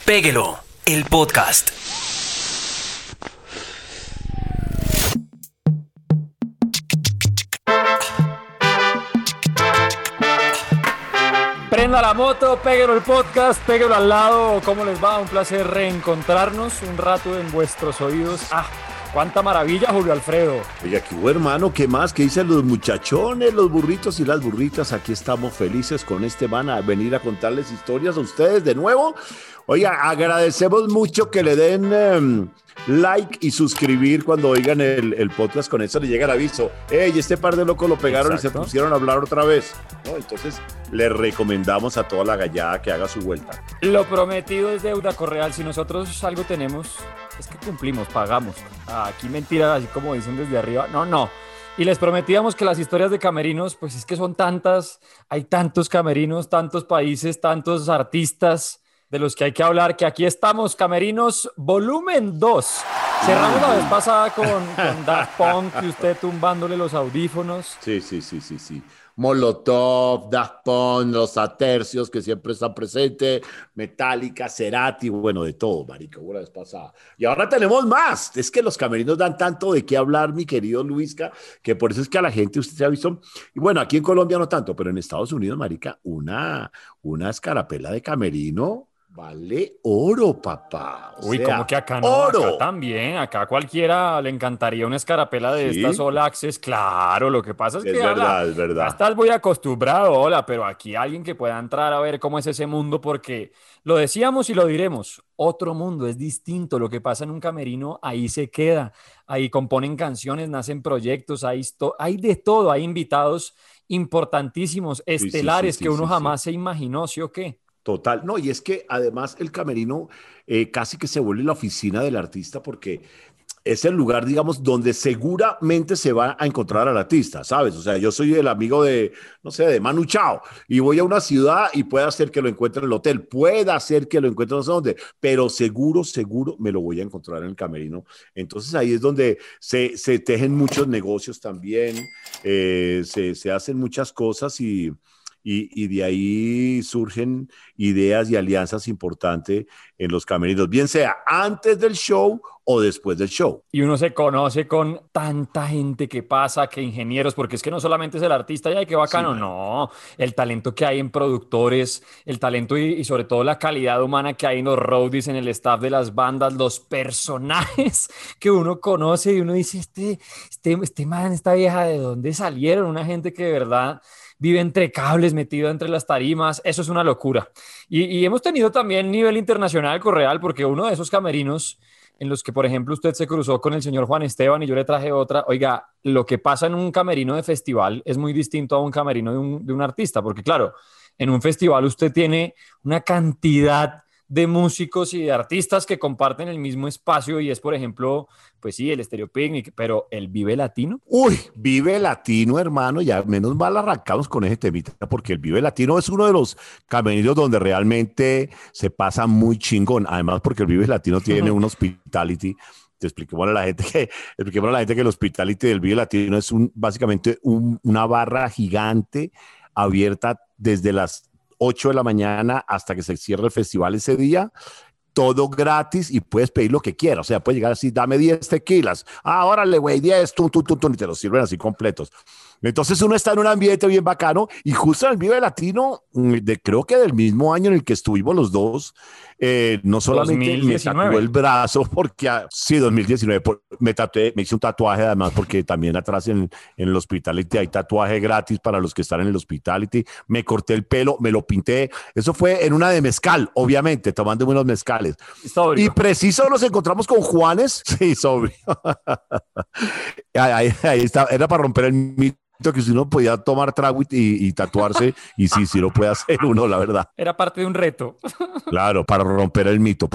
Péguelo, el podcast. Prenda la moto, péguelo el podcast, péguelo al lado. ¿Cómo les va? Un placer reencontrarnos un rato en vuestros oídos. ¡Cuánta maravilla, Julio Alfredo! Oiga, ¿qué hubo, hermano? ¿Qué más? ¿Qué dicen los muchachones, los burritos y las burritas? Aquí estamos felices con este man a venir a contarles historias a ustedes de nuevo. Oiga, agradecemos mucho que le den like y suscribir cuando oigan el podcast. Con eso le llega el aviso. ¡Ey, este par de locos lo pegaron! Exacto. Y se pusieron a hablar otra vez, ¿no? Entonces, le recomendamos a toda la gallada que haga su vuelta. Lo prometido es deuda correal. Si nosotros algo tenemos, es que cumplimos, pagamos. Aquí mentira, así como dicen desde arriba. No. Y les prometíamos que las historias de camerinos, pues es que son tantas, hay tantos camerinos, tantos países, tantos artistas de los que hay que hablar, que aquí estamos, Camerinos Volumen 2. Cerramos la vez pasada con Daft Punk y usted tumbándole los audífonos. Sí. Molotov, Daft Punk, Los Atercios, que siempre están presentes, Metallica, Cerati, bueno, de todo, marica, la vez pasada. Y ahora tenemos más. Es que los camerinos dan tanto de qué hablar, mi querido Luisca, que por eso es que a la gente, usted se ha visto, y bueno, aquí en Colombia no tanto, pero en Estados Unidos, marica, una escarapela de camerino vale oro, papá. Uy, ¿cómo que acá no? Oro. Acá también, acá cualquiera le encantaría una escarapela de estas All Access. Claro, lo que pasa es que es verdad. Estás muy acostumbrado, hola, pero aquí alguien que pueda entrar a ver cómo es ese mundo, porque lo decíamos y lo diremos, otro mundo, es distinto. Lo que pasa en un camerino, ahí se queda, ahí componen canciones, nacen proyectos, hay de todo, hay invitados importantísimos, estelares, que uno jamás se imaginó, ¿sí o qué? Total, no, y es que además el camerino casi que se vuelve la oficina del artista porque es el lugar, digamos, donde seguramente se va a encontrar al artista, ¿sabes? O sea, yo soy el amigo de, no sé, de Manu Chao y voy a una ciudad y puede ser que lo encuentre en el hotel, puede ser que lo encuentre no sé dónde, pero seguro me lo voy a encontrar en el camerino. Entonces ahí es donde se tejen muchos negocios también, se hacen muchas cosas y de ahí surgen ideas y alianzas importantes en los camerinos, bien sea antes del show o después del show. Y uno se conoce con tanta gente que pasa, que ingenieros, porque es que no solamente es el artista, ya qué bacano, sí, no, el talento que hay en productores, el talento y sobre todo la calidad humana que hay en los roadies, en el staff de las bandas, los personajes que uno conoce y uno dice, este man, esta vieja, ¿de dónde salieron? Una gente que de verdad vive entre cables, metido entre las tarimas, eso es una locura. Y hemos tenido también nivel internacional Correal, porque uno de esos camerinos en los que, por ejemplo, usted se cruzó con el señor Juan Esteban y yo le traje otra, oiga, lo que pasa en un camerino de festival es muy distinto a un camerino de un artista, porque claro, en un festival usted tiene una cantidad de músicos y de artistas que comparten el mismo espacio y es, por ejemplo, pues sí, el Estéreo Picnic, pero el Vive Latino. Uy, Vive Latino, hermano, ya menos mal arrancamos con ese temita, porque el Vive Latino es uno de los camerinos donde realmente se pasa muy chingón, además porque el Vive Latino tiene un hospitality. Expliquemos a la gente que el hospitality del Vive Latino es básicamente una barra gigante abierta desde las 8 de la mañana hasta que se cierre el festival ese día, todo gratis y puedes pedir lo que quieras. O sea, puedes llegar así, dame 10 tequilas. Órale, güey, 10, y te los sirven así completos. Entonces uno está en un ambiente bien bacano y justo en el Vive Latino, creo que del mismo año en el que estuvimos los dos, no solamente 2019. Me tatué el brazo, porque sí, 2019, me hice un tatuaje además porque también atrás en el hospitality hay tatuaje gratis para los que están en el hospitality, me corté el pelo, me lo pinté, eso fue en una de mezcal, obviamente, tomando unos mezcales. Sobrio. Y preciso nos encontramos con Juanes, sí, sobrio. ahí está, era para romper el mito que si uno podía tomar trago y tatuarse, y sí lo puede hacer uno, la verdad. Era parte de un reto. Claro, para romper el mito.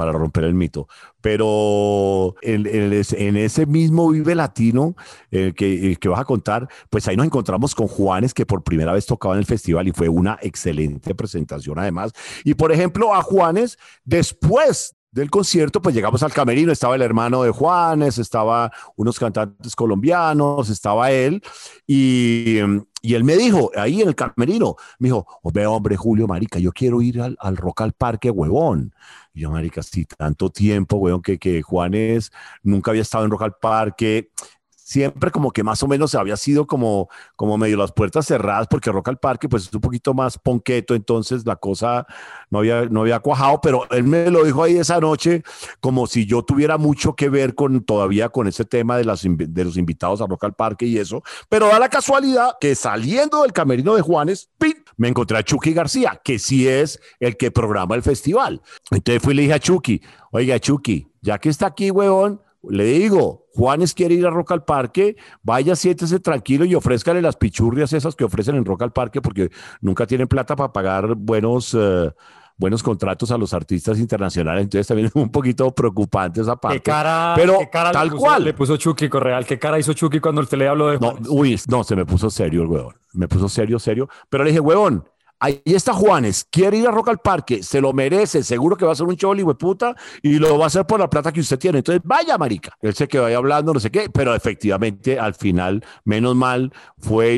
Pero en ese mismo Vive Latino que vas a contar, pues ahí nos encontramos con Juanes, que por primera vez tocaba en el festival y fue una excelente presentación además. Y por ejemplo, a Juanes, después del concierto, pues llegamos al camerino, estaba el hermano de Juanes, estaba unos cantantes colombianos, estaba él, y, y él me dijo, ahí en el camerino, me dijo, ve hombre, Julio, marica, yo quiero ir al Rock al Parque, huevón. Y yo, marica, sí, tanto tiempo, huevón, que Juanes nunca había estado en Rock al Parque, siempre como que más o menos había sido como medio las puertas cerradas, porque Rock al Parque pues es un poquito más ponqueto, entonces la cosa no había cuajado, pero él me lo dijo ahí esa noche, como si yo tuviera mucho que ver todavía con ese tema de de los invitados a Rock al Parque y eso, pero da la casualidad que saliendo del camerino de Juanes, ¡pin!, me encontré a Chucky García, que sí es el que programa el festival. Entonces fui y le dije a Chucky, oiga Chucky, ya que está aquí, huevón, le digo, Juanes quiere ir a Rock al Parque, vaya, siéntese tranquilo y ofrézcale las pichurrias esas que ofrecen en Rock al Parque, porque nunca tienen plata para pagar buenos contratos a los artistas internacionales, entonces también es un poquito preocupante esa parte. Pero qué cara tal cual. Le puso Chucky Correal, ¿qué cara hizo Chucky cuando usted le habló de No, Juanes? uy, no, se me puso serio el huevón, me puso serio, pero le dije, huevón, ahí está Juanes, quiere ir a Rock al Parque, se lo merece, seguro que va a ser un show hueputa y lo va a hacer por la plata que usted tiene. Entonces, vaya, marica. Él se quedó ahí hablando, no sé qué, pero efectivamente al final, menos mal, fue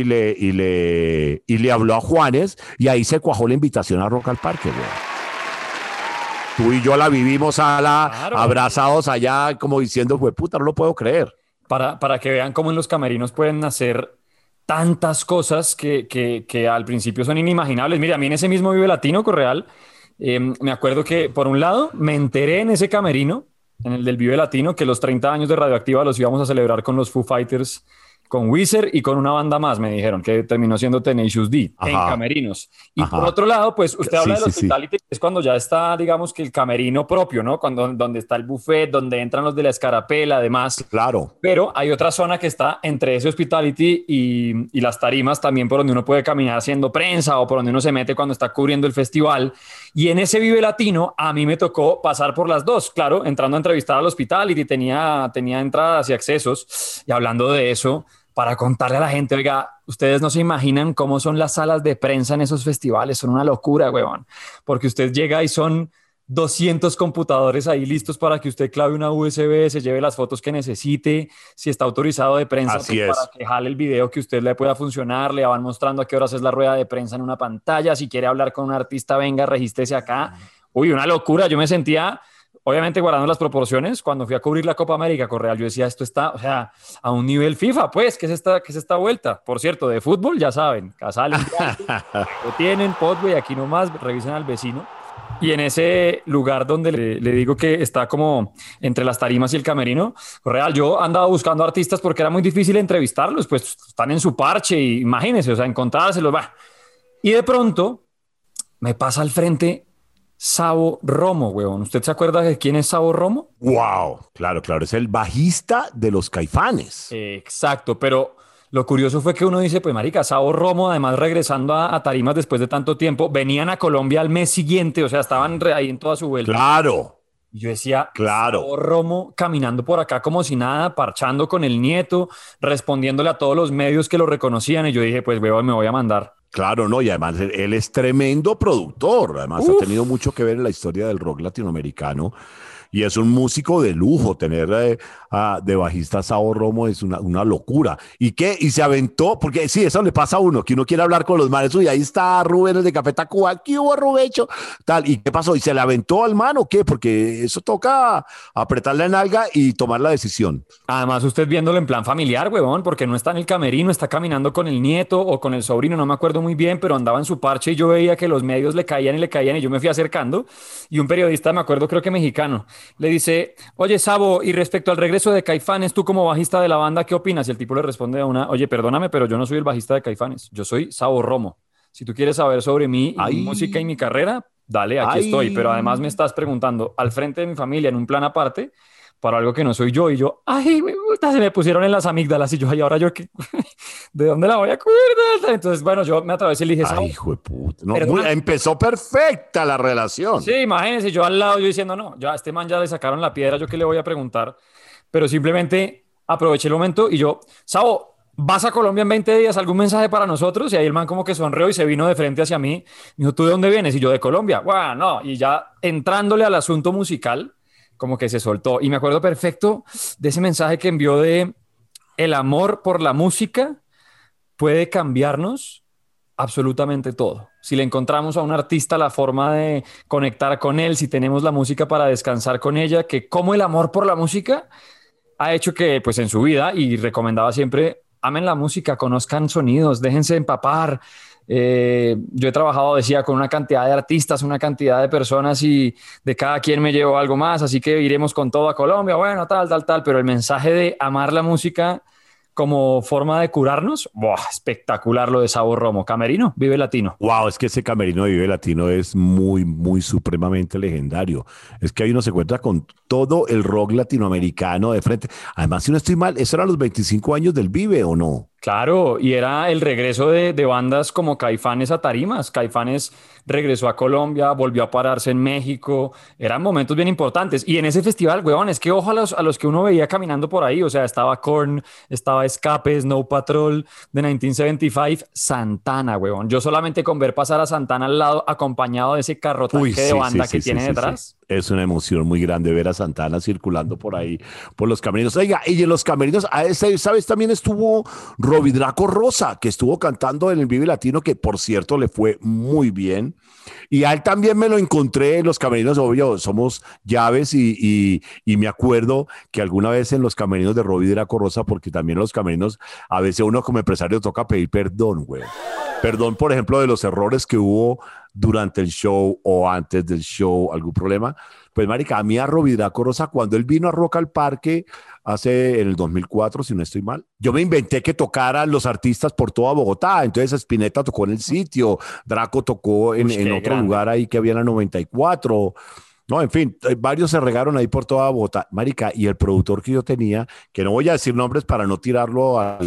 y le habló a Juanes y ahí se cuajó la invitación a Rock al Parque, güey. Tú y yo la vivimos Claro. abrazados allá, como diciendo, hueputa, no lo puedo creer. Para que vean cómo en los camerinos pueden nacer tantas cosas que al principio son inimaginables. Mira, a mí en ese mismo Vive Latino, Correal, me acuerdo que por un lado me enteré en ese camerino, en el del Vive Latino, que los 30 años de Radioactiva los íbamos a celebrar con los Foo Fighters, con Weezer y con una banda más, me dijeron, que terminó siendo Tenacious D, en camerinos. Y por otro lado, pues usted habla del hospitality, es cuando ya está, digamos, que el camerino propio, ¿no? Donde está el buffet, donde entran los de la escarapela, además. Claro. Pero hay otra zona que está entre ese hospitality y las tarimas también, por donde uno puede caminar haciendo prensa o por donde uno se mete cuando está cubriendo el festival. Y en ese Vive Latino a mí me tocó pasar por las dos, claro, entrando a entrevistar al hospitality, tenía entradas y accesos. Y hablando de eso, para contarle a la gente, oiga, ustedes no se imaginan cómo son las salas de prensa en esos festivales, son una locura, huevón, porque usted llega y son 200 computadores ahí listos para que usted clave una USB, se lleve las fotos que necesite, si está autorizado de prensa, pues para que jale el video que usted le pueda funcionar, le van mostrando a qué horas es la rueda de prensa en una pantalla, si quiere hablar con un artista, venga, regístrese acá. Uy, una locura, yo me sentía... Obviamente guardando las proporciones, cuando fui a cubrir la Copa América Correal, yo decía, esto está, o sea, a un nivel FIFA, pues, ¿qué es esta vuelta? Por cierto, de fútbol, ya saben, Casal, lo tienen, Podway, aquí nomás, revisen al vecino. Y en ese lugar donde le digo que está como entre las tarimas y el camerino, Correal, yo andaba buscando artistas porque era muy difícil entrevistarlos, pues están en su parche, y imagínense, o sea, encontrárselos, va. Y de pronto me pasa al frente Sabo Romo, weón. ¿Usted se acuerda de quién es Sabo Romo? Wow, claro, es el bajista de los Caifanes. Exacto, pero lo curioso fue que uno dice, pues marica, Sabo Romo, además regresando a tarimas después de tanto tiempo, venían a Colombia al mes siguiente, o sea, estaban ahí en toda su vuelta. Claro. Y yo decía, claro. Sabo Romo caminando por acá como si nada, parchando con el nieto, respondiéndole a todos los medios que lo reconocían, y yo dije, pues veo, me voy a mandar. Claro, no, y además él es tremendo productor, además ha tenido mucho que ver en la historia del rock latinoamericano y es un músico de lujo. Tener de bajista a Sabo Romo es una locura. Y se aventó, porque sí, eso le pasa a uno, que uno quiere hablar con los manes, y ahí está Rubén, el de Café Tacuba, ¿qué hubo, Rubecho? Tal, ¿y qué pasó? ¿Y se le aventó al man o qué? Porque eso toca apretar la nalga y tomar la decisión. Además, usted viéndolo en plan familiar, huevón, porque no está en el camerino, está caminando con el nieto o con el sobrino, no me acuerdo muy bien, pero andaba en su parche y yo veía que los medios le caían y yo me fui acercando y un periodista, me acuerdo, creo que mexicano, le dice, oye, Sabo, y respecto al regreso de Caifanes, tú como bajista de la banda, ¿qué opinas? Y el tipo le responde oye, perdóname, pero yo no soy el bajista de Caifanes, yo soy Sabo Romo. Si tú quieres saber sobre mí y mi música y mi carrera, dale, aquí estoy, pero además me estás preguntando al frente de mi familia en un plan aparte, para algo que no soy yo, y yo, ay, se me pusieron en las amígdalas, y yo, ay, ahora yo, ¿de dónde la voy a cubrir? Entonces, bueno, yo me atravesé y le dije, ay, hijo de puta. No, empezó perfecta la relación. Sí, imagínense, yo al lado, yo diciendo, no, ya a este man ya le sacaron la piedra, yo qué le voy a preguntar, pero simplemente aproveché el momento y yo, Sabo, ¿vas a Colombia en 20 días? ¿Algún mensaje para nosotros? Y ahí el man como que sonrió y se vino de frente hacia mí. Me dijo, ¿tú de dónde vienes? Y yo, de Colombia. Bueno, no. Y ya entrándole al asunto musical, como que se soltó. Y me acuerdo perfecto de ese mensaje que envió de el amor por la música puede cambiarnos absolutamente todo. Si le encontramos a un artista la forma de conectar con él, si tenemos la música para descansar con ella, que como el amor por la música ha hecho que, pues en su vida, y recomendaba siempre, amen la música, conozcan sonidos, déjense empapar. Yo he trabajado, decía, con una cantidad de artistas, una cantidad de personas y de cada quien me llevo algo más, así que iremos con todo a Colombia, bueno, tal, pero el mensaje de amar la música como forma de curarnos, ¡buah! Espectacular lo de Sabor Romo. Camerino, Vive Latino. Wow, es que ese camerino de Vive Latino es muy, muy supremamente legendario. Es que ahí uno se encuentra con todo el rock latinoamericano de frente. Además, si no estoy mal, ¿eso eran los 25 años del Vive o no? Claro, y era el regreso de bandas como Caifanes a tarimas. Caifanes regresó a Colombia, volvió a pararse en México. Eran momentos bien importantes. Y en ese festival, weón, es que ojo a los que uno veía caminando por ahí. O sea, estaba Korn, estaba Escape, Snow Patrol, de 1975, Santana, weón. Yo solamente con ver pasar a Santana al lado, acompañado de ese carro tanque de banda que tiene detrás. Es una emoción muy grande ver a Santana circulando por ahí, por los camerinos. Oiga, y en los camerinos, ¿sabes? También estuvo Robidraco Rosa, que estuvo cantando en el Vive Latino, que por cierto le fue muy bien. Y a él también me lo encontré en los camerinos, obvio, somos llaves y me acuerdo que alguna vez en los camerinos de Robidraco Rosa, porque también en los camerinos a veces uno como empresario toca pedir perdón, güey. Perdón, por ejemplo, de los errores que hubo durante el show o antes del show, algún problema. Pues, marica, a mí a Robidraco Rosa, cuando él vino a Rock al Parque en el 2004, si no estoy mal, yo me inventé que tocaran los artistas por toda Bogotá. Entonces, Spinetta tocó en el sitio, Draco tocó en otro grande lugar ahí que había en la 94. No, en fin, varios se regaron ahí por toda Bogotá. Marica, y el productor que yo tenía, que no voy a decir nombres para no tirarlo a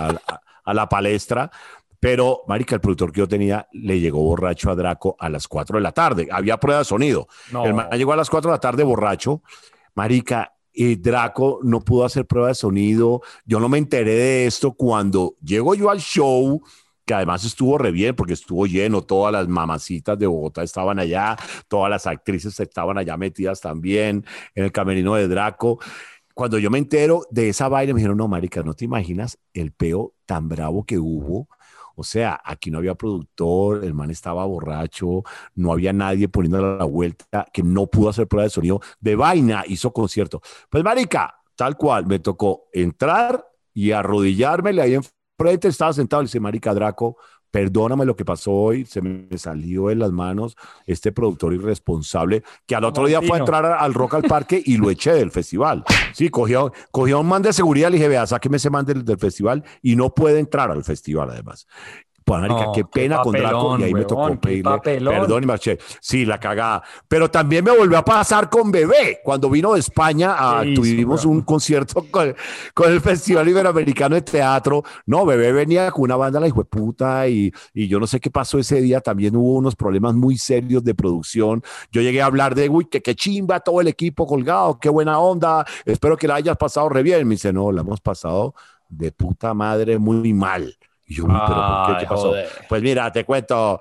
la palestra, pero, marica, el productor que yo tenía le llegó borracho a Draco a las 4 de la tarde. Había prueba de sonido. No. El man llegó a las 4 de la tarde borracho. Marica, y Draco no pudo hacer prueba de sonido. Yo no me enteré de esto cuando llego yo al show, que además estuvo re bien porque estuvo lleno. Todas las mamacitas de Bogotá estaban allá. Todas las actrices estaban allá metidas también en el camerino de Draco. Cuando yo me entero de esa vaina, me dijeron, no, marica, ¿no te imaginas el peo tan bravo que hubo? O sea, aquí no había productor, el man estaba borracho, no había nadie poniéndole la vuelta, que no pudo hacer prueba de sonido. De vaina hizo concierto. Pues, marica, tal cual, me tocó entrar y arrodillármele ahí enfrente, estaba sentado y le dice, marica, Draco, perdóname lo que pasó hoy, se me salió de las manos este productor irresponsable que al otro día fue a entrar al Rock al Parque y lo eché del festival. Sí, cogió a un man de seguridad, le dije, vea, sáqueme ese man del festival y no puede entrar al festival además. Pues, marica, qué pena con Draco, y ahí me tocó pedirle perdón y marché. Sí, la cagada. Pero también me volvió a pasar con Bebé. Cuando vino de España, tuvimos un concierto con el Festival Iberoamericano de Teatro. No, Bebé venía con una banda, la hijueputa, y yo no sé qué pasó ese día. También hubo unos problemas muy serios de producción. Yo llegué a hablar de, uy, que qué chimba, todo el equipo colgado, qué buena onda. Espero que la hayas pasado re bien. Me dice, no, la hemos pasado de puta madre muy mal. Y yo, pero ¿por qué? ¿Qué pasó? Joder. Pues mira, te cuento,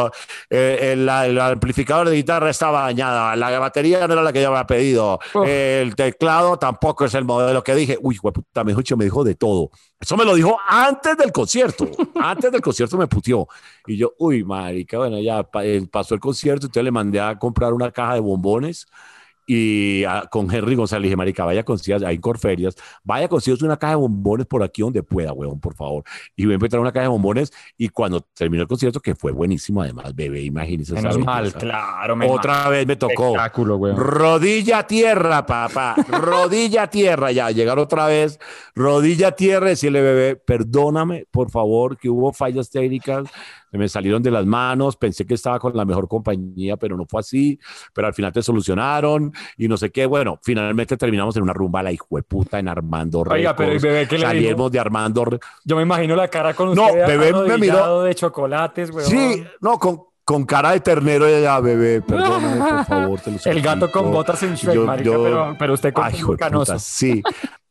el amplificador de guitarra estaba dañada, la batería no era la que yo había pedido, el teclado tampoco es el modelo que dije. Uy, puta, me dijo de todo. Eso me lo dijo antes del concierto. Antes del concierto me puteó. Y yo, uy, marica, bueno, ya pasó el concierto, entonces le mandé a comprar una caja de bombones. Y con Henry González le dije, marica, vaya consígase, hay Corferias, vaya consígase una caja de bombones por aquí donde pueda, huevón, por favor. Y voy a empezar una caja de bombones y cuando terminó el concierto, que fue buenísimo además, Bebé, imagínese. Menos mal, claro. Otra vez me tocó. Rodilla a tierra, papá, rodilla a tierra, ya, llegar otra vez, rodilla a tierra, decirle, Bebé, perdóname, por favor, que hubo fallas técnicas, me salieron de las manos, pensé que estaba con la mejor compañía, pero no fue así, pero al final te solucionaron y no sé qué. Bueno, finalmente terminamos en una rumba, la hijueputa, en Armando Records. Oiga, pero Bebé, ¿qué le dijo? Salimos de Armando. Yo me imagino la cara con usted. No, Bebé me miró. De chocolates, weón. Sí, no, con cara de ternero ya, Bebé, perdóname, por favor. Te lo el gato con botas en Shrek, marica, pero usted con canoso. Sí.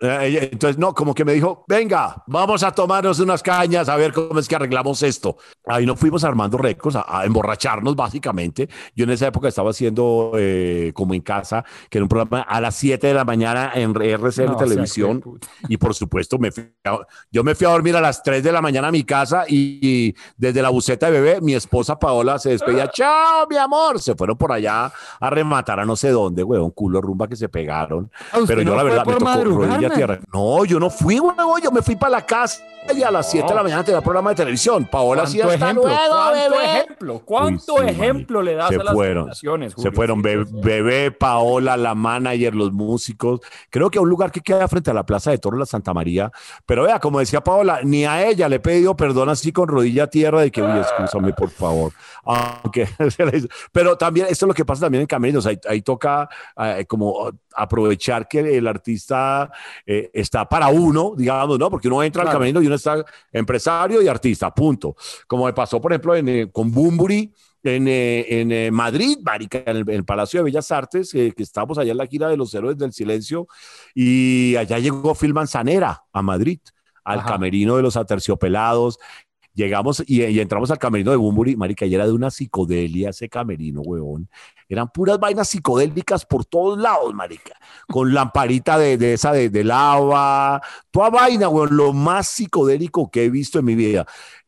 Entonces, no, como que me dijo, venga, vamos a tomarnos unas cañas a ver cómo es que arreglamos esto. Ahí nos fuimos armando récords, a emborracharnos básicamente. Yo en esa época estaba haciendo como en casa, que era un programa a las 7 de la mañana en RCN No, o sea, Televisión. Y por supuesto, yo me fui a dormir a las 3 de la mañana a mi casa y desde la buceta de bebé, mi esposa Paola se despedía. Chao, mi amor. Se fueron por allá a rematar a no sé dónde, un culo de rumba que se pegaron. Pero yo la verdad me tocó rodilla a tierra. No, yo no fui, huevón, yo me fui para la casa y a las 7 de la mañana tenía programa de televisión. Paola sí hasta luego, bebé. ¿Cuánto ejemplo le das a las generaciones, Julio? Se fueron bebé, Paola, la manager, los músicos. Creo que a un lugar que queda frente a la Plaza de Toros, la Santa María. Pero vea, como decía Paola, ni a ella le he pedido perdón así con rodilla a tierra de que, uy, excúsame, por favor. Aunque, pero también, esto es lo que pasa también en camerinos. Ahí toca como aprovechar que el artista está para uno, digamos, ¿no? Porque uno entra al camerino y uno está empresario y artista, punto. Como me pasó, por ejemplo, con Bunbury en Madrid, marica, en el Palacio de Bellas Artes, que estábamos allá en la gira de los Héroes del Silencio, y allá llegó Phil Manzanera a Madrid, al camerino de los Aterciopelados. Llegamos y entramos al camerino de Bunbury, marica, y era de una psicodelia ese camerino, huevón. Eran puras vainas psicodélicas por todos lados, marica. Con lamparita de esa de lava, toda vaina, huevón, lo más psicodélico que he visto en mi vida.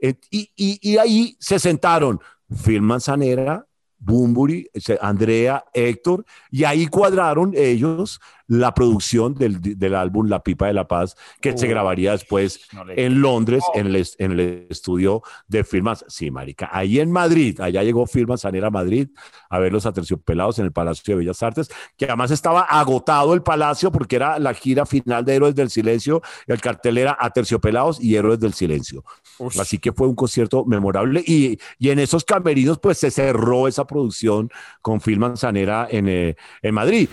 Y ahí se sentaron Phil Manzanera, Bunbury, Andrea, Héctor, y ahí cuadraron ellos la producción del álbum La Pipa de la Paz, que se grabaría después en Londres, en el estudio de Phil Manzanera. Sí, marica, ahí en Madrid, allá llegó Phil Manzanera a Madrid a ver los Aterciopelados en el Palacio de Bellas Artes, que además estaba agotado el palacio porque era la gira final de Héroes del Silencio, el cartel era Aterciopelados y Héroes del Silencio. Uf. Así que fue un concierto memorable y en esos camerinos pues se cerró esa producción con Phil Manzanera en Madrid.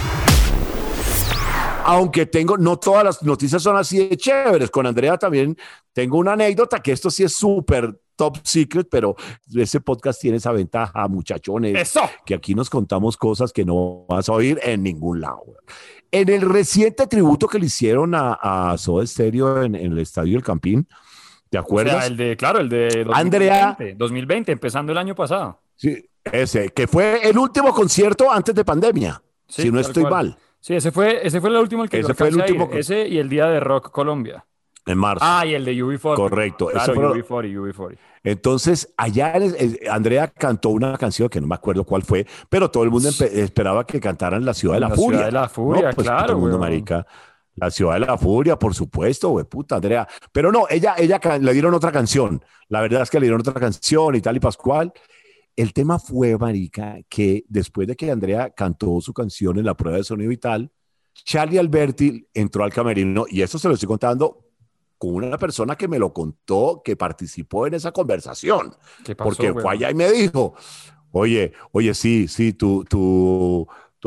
Aunque no todas las noticias son así de chéveres. Con Andrea también tengo una anécdota que esto sí es súper top secret, pero ese podcast tiene esa ventaja, muchachones, ¡eso!, que aquí nos contamos cosas que no vas a oír en ningún lado. En el reciente tributo que le hicieron a Soda Stereo en el Estadio del Campín, ¿te acuerdas? O sea, el de 2020, Andrea, 2020, empezando el año pasado. Sí, ese, que fue el último concierto antes de pandemia, sí, si no estoy mal. Sí, ese fue el último el que ese fue el último. Ese y el Día de Rock Colombia. En marzo. Ah, y el de UB40. Correcto. Claro, UB40. Entonces, allá Andrea cantó una canción que no me acuerdo cuál fue, pero todo el mundo esperaba que cantaran La Ciudad de la Furia. La Ciudad de la Furia, ¿no? Pues claro. Todo el mundo, marica. La Ciudad de la Furia, por supuesto, güey, puta, Andrea. Pero no, ella le dieron otra canción. La verdad es que le dieron otra canción y tal y Pascual. El tema fue, marica, que después de que Andrea cantó su canción en la prueba de sonido y tal, Charlie Alberti entró al camerino, y eso se lo estoy contando con una persona que me lo contó, que participó en esa conversación. ¿Qué pasó, porque fue allá y me dijo, oye, sí, tu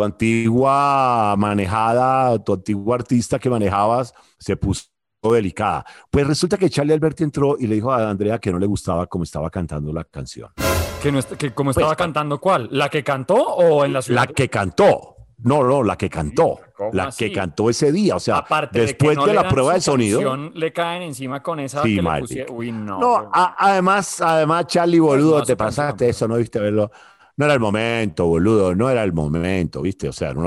antigua manejada, tu antigua artista que manejabas se puso delicada. Pues resulta que Charlie Alberti entró y le dijo a Andrea que no le gustaba cómo estaba cantando la canción. ¿Cómo estaba cantando cuál? ¿La que cantó o en la ciudad? La que cantó. No, la que cantó. La así? que cantó ese día. O sea, aparte después de, de la prueba de sonido. Le caen encima con esa sí, que le pusieron. Uy, no. No, además, Charlie, boludo, no, te pasaste eso, ¿no viste verlo? No era el momento, boludo, no era el momento, ¿viste? O sea,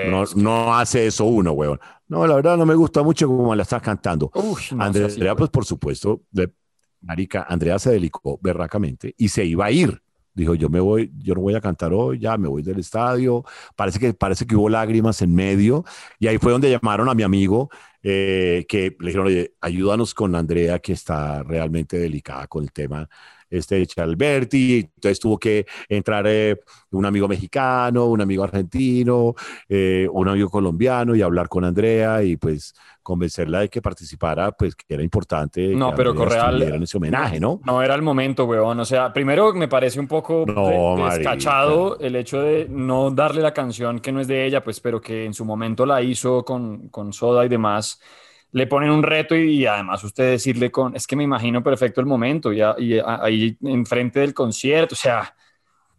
no hace eso uno, weón. No, la verdad no me gusta mucho como la estás cantando. Andrea, pues por supuesto, marica, Andrea se delicó berracamente y se iba a ir. Dijo, yo no voy a cantar hoy, ya me voy del estadio. Parece que hubo lágrimas en medio. Y ahí fue donde llamaron a mi amigo, que le dijeron, oye, ayúdanos con Andrea, que está realmente delicada con el tema de Alberti. Entonces tuvo que entrar un amigo mexicano, un amigo argentino, un amigo colombiano y hablar con Andrea y pues convencerla de que participara, pues que era importante. No, que pero Correal en ese homenaje, ¿no? No era el momento, weón. O sea, primero me parece un poco descachado el hecho de no darle la canción que no es de ella, pues, pero que en su momento la hizo con Soda y demás. Le ponen un reto y además usted decirle es que me imagino perfecto el momento y ahí enfrente del concierto, o sea,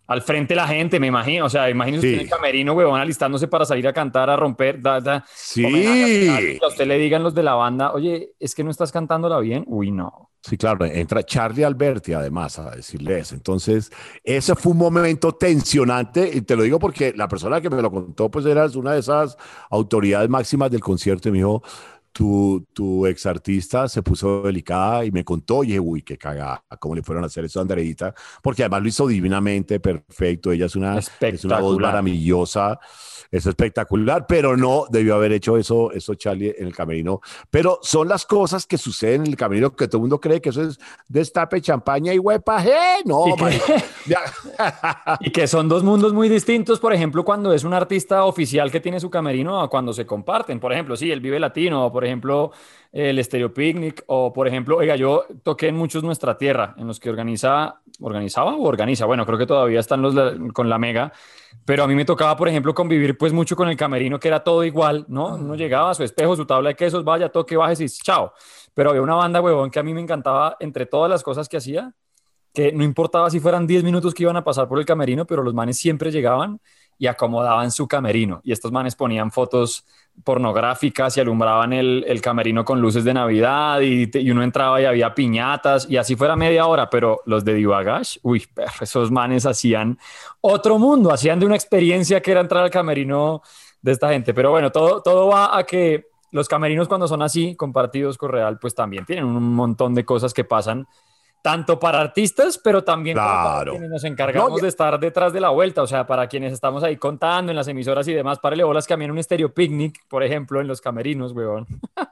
Al frente la gente, me imagino. O sea, imagínese usted en el Sí, camerino, huevón, alistándose para salir a cantar, a romper, homenaje a Charlie, sí. que a usted le digan los de la banda, oye, ¿es que no estás cantándola bien? Uy, no. Sí, claro, entra Charlie Alberti además a decirle eso. Entonces, ese fue un momento tensionante y te lo digo porque la persona que me lo contó pues era una de esas autoridades máximas del concierto y me dijo, tu ex artista se puso delicada y me contó y dije, uy, qué cagada, cómo le fueron a hacer eso a Andreita, porque además lo hizo divinamente, perfecto, ella es una voz Espectacular. maravillosa, es espectacular, pero no debió haber hecho eso Charlie en el camerino. Pero son las cosas que suceden en el camerino que todo el mundo cree que eso es destape, champaña y huepa. Y No, que, marica. Ya. y que son dos mundos muy distintos, por ejemplo, cuando es un artista oficial que tiene su camerino a cuando se comparten. Por ejemplo, sí, el Vive Latino, o por ejemplo, el Estéreo Picnic, o por ejemplo, oiga, yo toqué en muchos Nuestra Tierra, en los que organizaba o organiza, bueno, creo que todavía están con la Mega, pero a mí me tocaba, por ejemplo, convivir pues mucho con el camerino, que era todo igual, ¿no? Uno llegaba a su espejo, su tabla de quesos, vaya, toque, baje y chao. Pero había una banda, huevón, que a mí me encantaba entre todas las cosas que hacía, que no importaba si fueran 10 minutos que iban a pasar por el camerino, pero los manes siempre llegaban y acomodaban su camerino. Y estos manes ponían fotos pornográficas y alumbraban el camerino con luces de Navidad y uno entraba y había piñatas y así fuera media hora, pero los de Divagash, uy, perro, esos manes hacían otro mundo, hacían de una experiencia que era entrar al camerino de esta gente. Pero bueno, todo va a que los camerinos cuando son así, compartidos con Real, pues también tienen un montón de cosas que pasan tanto para artistas, pero también como para Claro. quienes nos No, encargamos de estar detrás de la vuelta, o sea, para quienes estamos ahí contando en las emisoras y demás, párele bolas que a mí en un Estéreo Picnic, por ejemplo, en los camerinos, weón.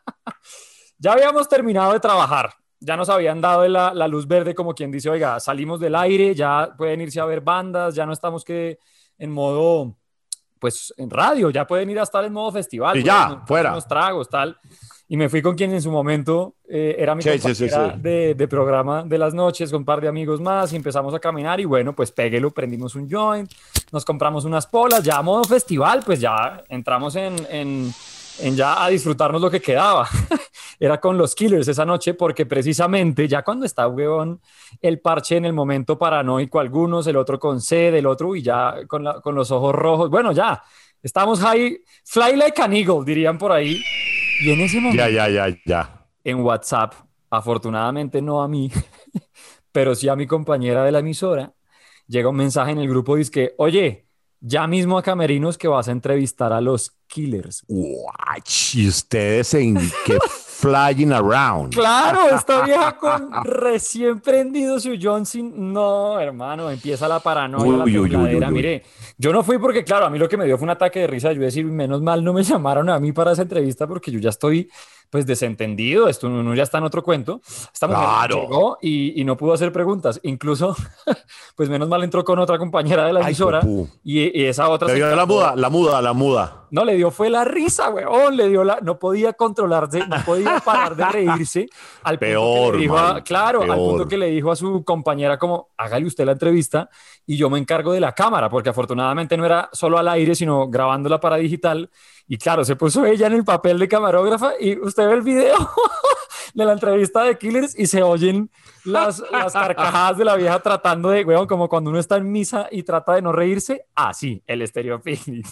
Ya habíamos terminado de trabajar, ya nos habían dado la luz verde como quien dice, oiga, salimos del aire, ya pueden irse a ver bandas, ya no estamos que en modo, pues en radio, ya pueden ir a estar en modo festival, y weón, ya, echarse fuera. unos tragos, tal. Y me fui con quien en su momento era mi Sí, sí, sí, compañera sí. de programa de las noches, con un par de amigos más, y empezamos a caminar y bueno, pues péguelo, prendimos un joint, nos compramos unas polas, ya a modo festival, pues ya entramos en ya a disfrutarnos lo que quedaba. Era con los Killers esa noche porque precisamente ya cuando está, huevón, el parche en el momento paranoico algunos, el otro con sed, el otro y ya con los ojos rojos, bueno, ya, estamos high, fly like an eagle, dirían por ahí. Y en ese Ya, momento, ya, ya, ya. en WhatsApp, afortunadamente no a mí, pero sí a mi compañera de la emisora, llega un mensaje en el grupo, dice que, oye, ya mismo a Camerinos que vas a entrevistar a los Killers. Watch, y ustedes en qué flying around. Claro, esta vieja con recién prendido su Johnson. No, hermano, empieza la paranoia, la Uy, uy, uy, tembladera. uy, uy. Mire, yo no fui porque, claro, a mí lo que me dio fue un ataque de risa. Yo decir, menos mal no me llamaron a mí para esa entrevista porque yo ya estoy, pues, desentendido. Esto uno ya está en otro cuento. Esta mujer Claro. llegó y no pudo hacer preguntas. Incluso, pues, menos mal entró con otra compañera de la Ay, emisora juepú. y esa otra Le se dio la encargó. muda, la muda, la muda. No, le dio fue la risa, weón, le dio no podía controlarse, no podía parar de reírse, al punto que le Peor, dijo marica, claro, al punto peor. que le dijo a su compañera como, hágale usted la entrevista y yo me encargo de la cámara, porque afortunadamente no era solo al aire, sino grabándola para digital, y claro, se puso ella en el papel de camarógrafa y usted ve el video de la entrevista de Killers y se oyen las carcajadas de la vieja tratando de, weón, como cuando uno está en misa y trata de no reírse, así, el Estéreo Picnic.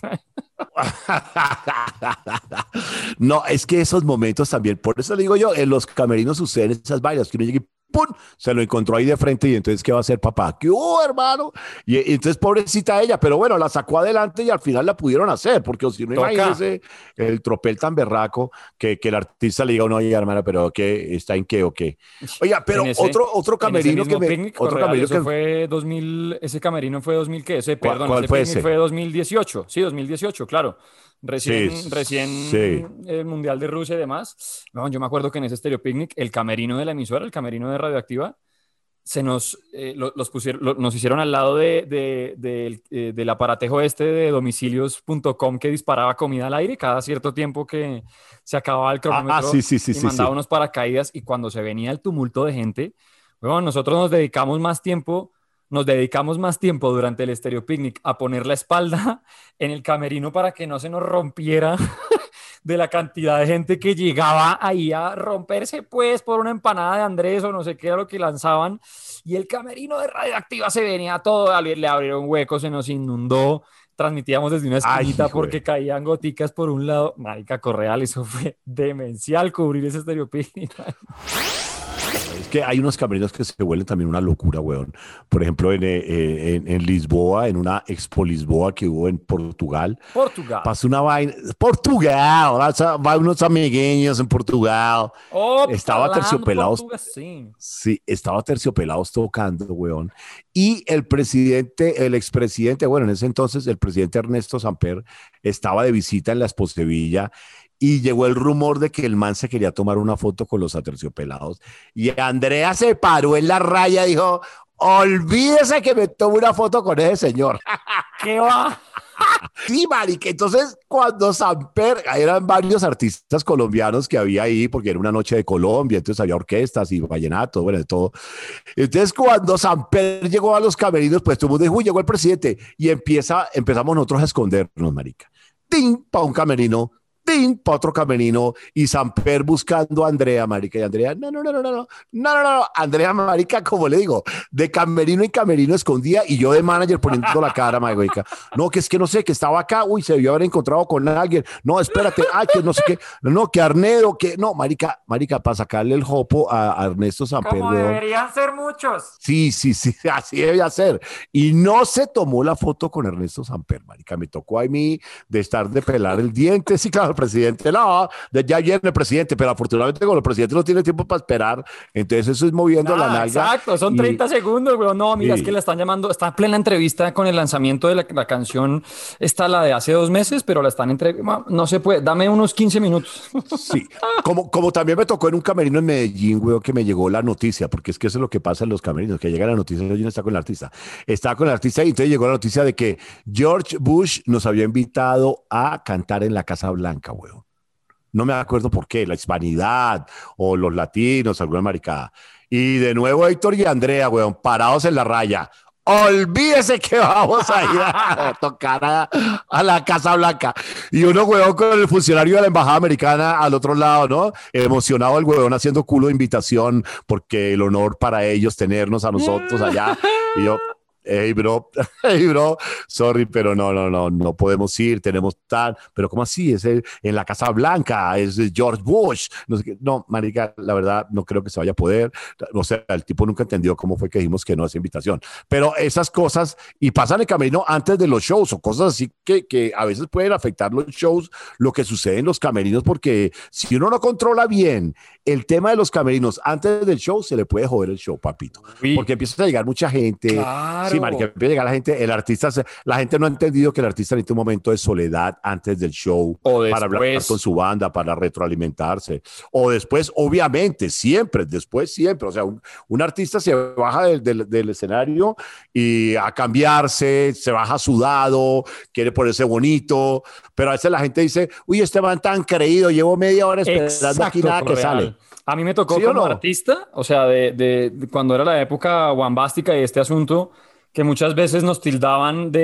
No, es que esos momentos también, por eso le digo yo, en los camerinos suceden esas vainas, que uno llega y ¡pum! Se lo encontró ahí de frente y entonces, ¿qué va a hacer papá? ¿Qué hubo, hermano? Y entonces, pobrecita ella, pero bueno, la sacó adelante y al final la pudieron hacer, porque si no, Toca. imagínese el tropel tan berraco que el artista le diga, no, oye, hermana, pero ¿qué? ¿Está en qué o qué? Oiga, pero otro En ese camerino que mismo me, picnic, otro Correal, camerino eso que, fue 2000, ese camerino fue 2000, ¿qué? Ese, perdón, ¿cuál ese fue picnic ese? fue 2018, sí, 2018, claro. Sí, sí. Recién el Mundial de Rusia y demás. No, yo me acuerdo que en ese Stereo Picnic, el camerino de la emisora, el camerino de Radioactiva, los pusieron, nos hicieron al lado del aparatejo este de domicilios.com que disparaba comida al aire cada cierto tiempo que se acababa el cronómetro Sí, sí, sí, y sí, mandaba sí. unos paracaídas y cuando se venía el tumulto de gente, bueno, nosotros nos dedicamos más tiempo durante el Stereo Picnic a poner la espalda en el camerino para que no se nos rompiera de la cantidad de gente que llegaba ahí a romperse pues por una empanada de Andrés o no sé qué era lo que lanzaban. Y el camerino de Radioactiva se venía todo, le abrieron huecos, se nos inundó. Transmitíamos desde una esquinita porque caían goticas por un lado. Marica Correal, eso fue demencial cubrir ese Estéreo Picnic. Es que hay unos camerinos que se vuelven también una locura, weón. Por ejemplo, en Lisboa, en una Expo Lisboa que hubo en Portugal. Portugal. Pasó una vaina. Portugal. Va unos amigueños en Portugal. Oh, estaba Terciopelados. Sí. Sí, estaba Terciopelados tocando, weón. Y el expresidente, bueno, en ese entonces el presidente Ernesto Samper estaba de visita en la Expo Sevilla. Y llegó el rumor de que el man se quería tomar una foto con los Aterciopelados. Y Andrea se paró en la raya y dijo, olvídese que me tome una foto con ese señor. ¿Qué va? Sí, marica. Entonces, cuando Samper, eran varios artistas colombianos que había ahí, porque era una noche de Colombia, entonces había orquestas y vallenato, bueno, de todo. Entonces, cuando Samper llegó a los camerinos, pues todo el mundo dijo, uy, llegó el presidente. Y empezamos nosotros a escondernos, marica. ¡Ting! Pa' un camerino. ¡Tin! Para otro camerino y Samper buscando a Andrea, marica, y Andrea, no, Andrea, marica, como le digo, de camerino en camerino escondía y yo de manager poniendo la cara, marica, no, que es que no sé, que estaba acá, uy, se debió haber encontrado con alguien, no, espérate, que no sé qué, no, que Arnedo, que, no, marica, para sacarle el jopo a Ernesto Samper, como weón. deberían ser muchos. Sí, así debía ser. Y no se tomó la foto con Ernesto Samper, marica. Me tocó a mí de estar de pelar el diente. Sí, claro, el presidente, no, ya viene el presidente, pero afortunadamente con el presidente no tiene tiempo para esperar. Entonces eso es moviendo la nalga. Exacto, son 30 segundos, güey. No, mira, sí. Es que la están llamando, está en plena entrevista con el lanzamiento de la canción, está la de hace 2 meses, pero la están no se puede, dame unos 15 minutos. Sí, como también me tocó en un camerino en Medellín, güey, que me llegó la noticia, porque es que eso es lo que pasa en los camerinos, que llega la noticia, yo no estaba con el artista. Estaba con el artista y entonces llegó la noticia de que George Bush nos había invitado a cantar en la Casa Blanca, güey. No me acuerdo por qué, la hispanidad o los latinos, alguna maricada. Y de nuevo Héctor y Andrea, weón, parados en la raya. Olvídese que vamos a ir a tocar a la Casa Blanca. Y uno, huevón, con el funcionario de la embajada americana al otro lado, ¿no? Emocionado el huevón haciendo culo de invitación porque el honor para ellos tenernos a nosotros allá. Y yo, hey bro, sorry, pero no podemos ir, tenemos tal, pero ¿cómo así? Es en la Casa Blanca, es George Bush, no sé qué. No, marica, la verdad no creo que se vaya a poder, o sea, el tipo nunca entendió cómo fue que dijimos que no a esa invitación, pero esas cosas, y pasan el camerino antes de los shows, o cosas así que a veces pueden afectar los shows, lo que sucede en los camerinos, porque si uno no controla bien el tema de los camerinos antes del show, se le puede joder el show, papito, porque empieza a llegar mucha gente. Claro. Sí, marica, empieza a llegar la gente, la gente no ha entendido que el artista necesita un momento de soledad antes del show para hablar con su banda, para retroalimentarse. O después, obviamente, siempre, o sea, un artista se baja del escenario y a cambiarse, se baja sudado, quiere ponerse bonito, pero a veces la gente dice, uy, este man tan creído, llevo media hora esperando aquí nada que sale. A mí me tocó ¿Sí como artista, o sea, de cuando era la época bombástica y este asunto, que muchas veces nos tildaban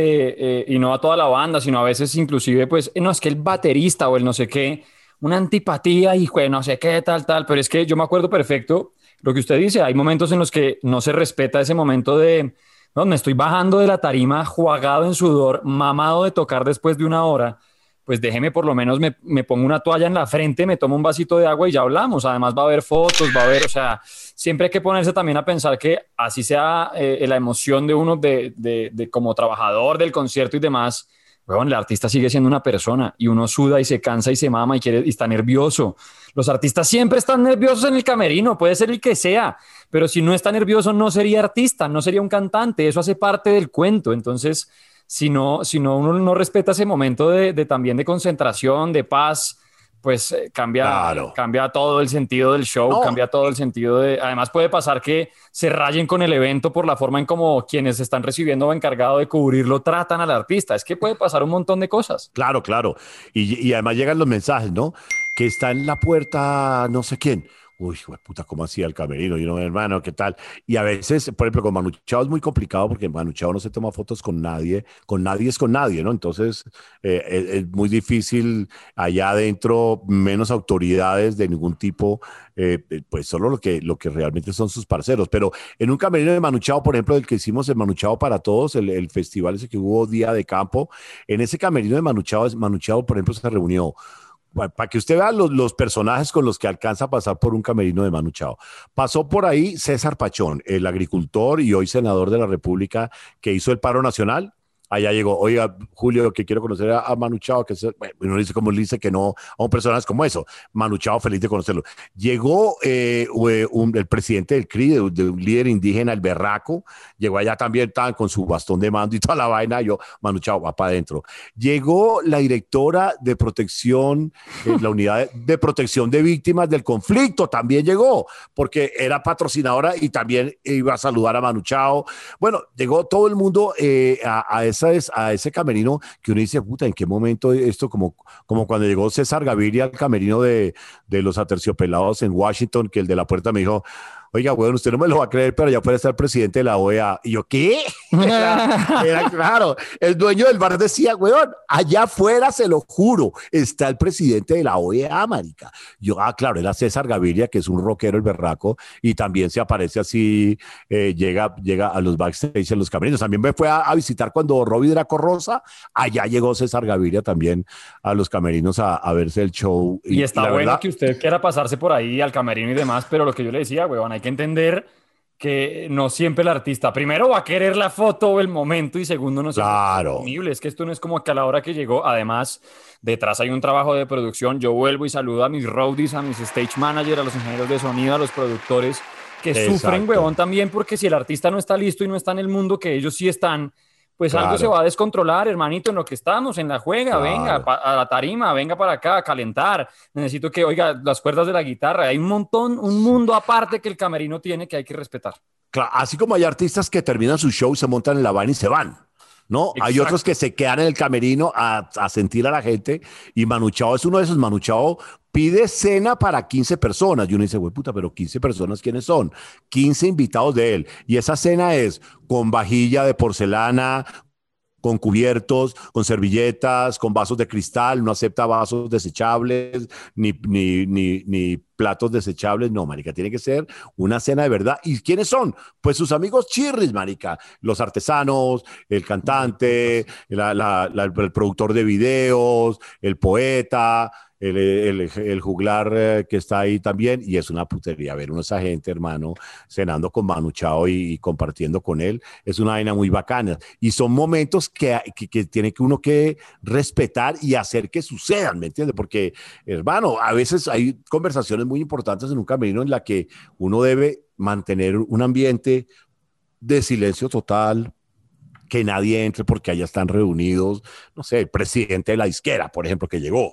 y no a toda la banda, sino a veces inclusive, pues, no, es que el baterista o el no sé qué, una antipatía y no sé qué, tal, pero es que yo me acuerdo perfecto lo que usted dice, hay momentos en los que no se respeta ese momento no, me estoy bajando de la tarima, jugado en sudor, mamado de tocar después de 1 hora, pues déjeme por lo menos me pongo una toalla en la frente, me tomo un vasito de agua y ya hablamos. Además va a haber fotos, o sea, siempre hay que ponerse también a pensar que así sea la emoción de uno de como trabajador del concierto y demás, bueno, el artista sigue siendo una persona y uno suda y se cansa y se mama y está nervioso. Los artistas siempre están nerviosos en el camerino, puede ser el que sea, pero si no está nervioso no sería artista, no sería un cantante, eso hace parte del cuento. Entonces, si no uno no respeta ese momento también de concentración, de paz, pues cambia todo el sentido del show, cambia todo el sentido Además puede pasar que se rayen con el evento por la forma en como quienes están recibiendo o encargados de cubrirlo tratan al artista. Es que puede pasar un montón de cosas. Claro. Y además llegan los mensajes, ¿no? Que está en la puerta no sé quién. Uy, puta, ¿cómo hacía el camerino? Y uno, hermano, ¿qué tal? Y a veces, por ejemplo, con Manu Chao es muy complicado porque Manu Chao no se toma fotos con nadie es con nadie, ¿no? Entonces, es muy difícil allá adentro, menos autoridades de ningún tipo, pues solo lo que realmente son sus parceros. Pero en un camerino de Manu Chao, por ejemplo, el que hicimos el Manu Chao para todos, el festival ese que hubo día de campo, en ese camerino de Manu Chao, por ejemplo, se reunió para que usted vea los personajes con los que alcanza a pasar por un camerino de Manu Chao. Pasó por ahí César Pachón, el agricultor y hoy senador de la República que hizo el paro nacional. Allá llegó, oiga, Julio, que quiero conocer a Manu Chao, que bueno, uno dice como le dice que no a un personaje como eso. Manu Chao, feliz de conocerlo. Llegó el presidente del CRI, de un líder indígena, el Berraco, llegó allá también, tan con su bastón de mando y toda la vaina, yo, Manu Chao, va para adentro. Llegó la directora de protección, la unidad de protección de víctimas del conflicto, también llegó, porque era patrocinadora y también iba a saludar a Manu Chao. Bueno, llegó todo el mundo a ese camerino que uno dice, puta, ¿en qué momento esto? Como cuando llegó César Gaviria al camerino de los Aterciopelados en Washington, que el de la puerta me dijo, oiga, bueno, usted no me lo va a creer, pero ya puede estar presidente de la OEA. Y yo, ¿qué? Era claro. El dueño del bar decía, weón, allá afuera, se lo juro, está el presidente de la OEA, marica. Yo, claro, era César Gaviria, que es un rockero, el berraco, y también se aparece así, llega a los backstage en los camerinos. También me fue a visitar cuando Robbie Draco Rosa, allá llegó César Gaviria también a los camerinos a verse el show. Y está bueno verdad, que usted quiera pasarse por ahí al camerino y demás, pero lo que yo le decía, weón, hay que entender que no siempre el artista, primero, va a querer la foto o el momento y segundo, no siempre es disponible. Es que esto no es como que a la hora que llegó, además, detrás hay un trabajo de producción. Yo vuelvo y saludo a mis roadies, a mis stage managers, a los ingenieros de sonido, a los productores que sufren, weón, también, porque si el artista no está listo y no está en el mundo que ellos sí están, pues algo se va a descontrolar, hermanito, en lo que estamos, en la juega, venga a la tarima, venga para acá a calentar. Necesito que, oiga, las cuerdas de la guitarra, hay un montón, un mundo aparte que el camerino tiene que hay que respetar. Claro, así como hay artistas que terminan su show, se montan en la van y se van, ¿no? Exacto. Hay otros que se quedan en el camerino a sentir a la gente y Manu Chao es uno de esos. Manu Chao pide cena para 15 personas y uno dice, güey, puta, pero 15 personas, ¿quiénes son? 15 invitados de él y esa cena es con vajilla de porcelana, con cubiertos, con servilletas, con vasos de cristal, no acepta vasos desechables, ni platos desechables, no, marica, tiene que ser una cena de verdad. ¿Y quiénes son? Pues sus amigos chirris, marica, los artesanos, el cantante, el productor de videos, el poeta, el juglar que está ahí también, y es una putería ver a esa gente, hermano, cenando con Manu Chao y compartiendo con él, es una vaina muy bacana, y son momentos que tiene que uno que respetar y hacer que sucedan, ¿me entiendes? Porque, hermano, a veces hay conversaciones muy importantes en un camerino en la que uno debe mantener un ambiente de silencio total, que nadie entre porque allá están reunidos, no sé, el presidente de la disquera, por ejemplo, que llegó,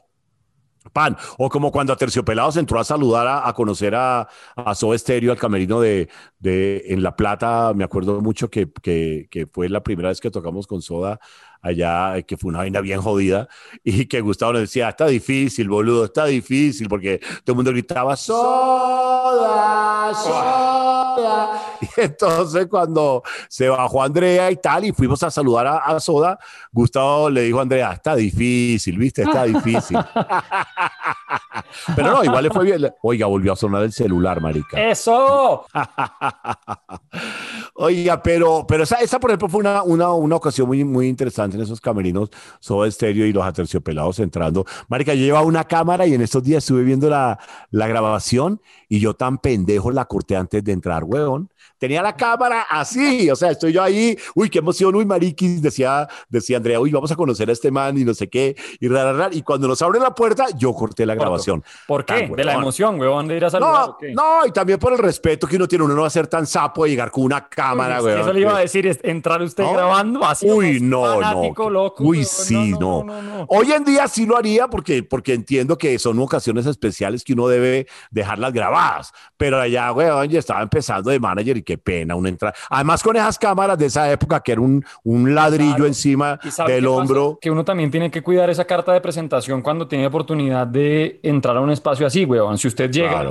o como cuando Aterciopelados entró a saludar, a conocer a Soda Stereo al camerino en La Plata. Me acuerdo mucho que fue la primera vez que tocamos con Soda allá, que fue una vaina bien jodida, y que Gustavo nos decía, está difícil, boludo, está difícil, porque todo el mundo gritaba, Soda, Soda. Y entonces cuando se bajó Andrea y tal, y fuimos a saludar a Soda, Gustavo le dijo a Andrea, está difícil, ¿viste? Está difícil. Pero no, igual le fue bien. Oiga, volvió a sonar el celular, marica. ¡Eso! Oiga, pero esa, por ejemplo, fue una ocasión muy, muy interesante en esos camerinos, Soda Stereo y los Aterciopelados entrando. Marica, yo llevaba una cámara y en estos días estuve viendo la grabación y yo tan pendejo la corté antes de entrar, huevón. Tenía la cámara así, o sea, estoy yo ahí, uy, qué emoción, uy, mariquis, decía Andrea, uy, vamos a conocer a este man y no sé qué, y cuando nos abren la puerta, yo corté la grabación. ¿Por qué? De la emoción, weón, de ir a saludar. No, y también por el respeto que uno tiene, uno no va a ser tan sapo de llegar con una cámara, weón. Eso le iba a decir, es entrar usted grabando así. Uy, fanático, loco. Uy, weón. Sí, no. Hoy en día sí lo haría porque entiendo que son ocasiones especiales que uno debe dejarlas grabadas, pero allá, weón, ya estaba empezando de manager y qué pena uno entrar. Además con esas cámaras de esa época que era un ladrillo encima del hombro. Que uno también tiene que cuidar esa carta de presentación cuando tiene oportunidad de entrar a un espacio así, weón. Si usted llega